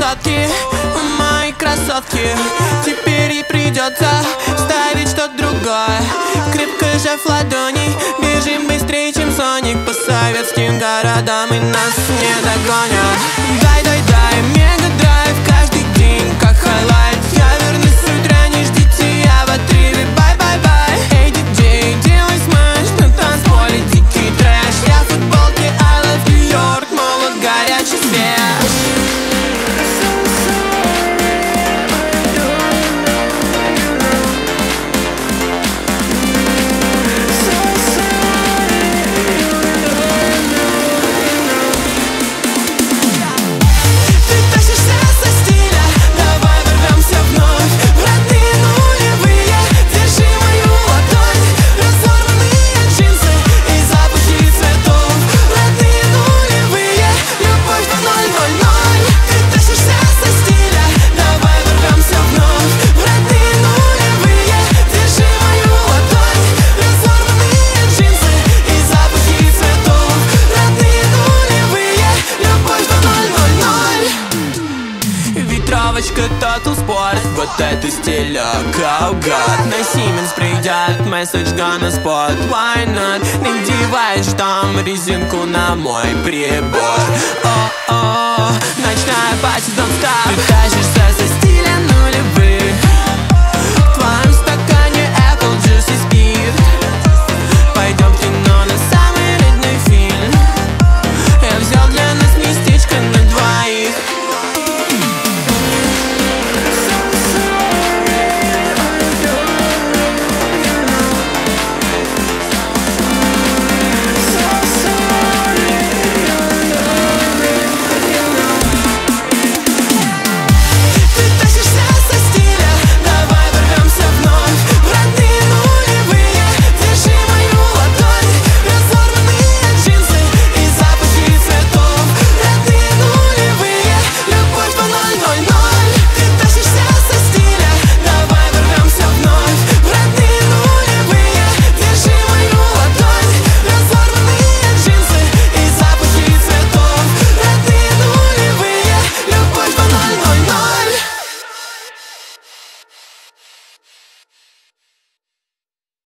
высотки, мои красотки. Теперь ей придется ставить что-то другое. Крепко сжав ладони, бежим быстрее, чем Соник по советским городам, и нас не догонят. Дай, дай, дай, мега-драйв каждый день, как хайлайт. Я вернусь с утра, не ждите, я в отрыве, бай-бай-бай. Эй, диджей, делай смэш на танцполе, дикий трэш. Я в футболке, I love New York, молот, горячий свет. Total Sport, вот это стиль Cowgirl. На Siemens придет месседж gonna spot. Why not? Надеваешь там резинку на мой прибор. О-о, ночная пати, don't stop. Ты тащишься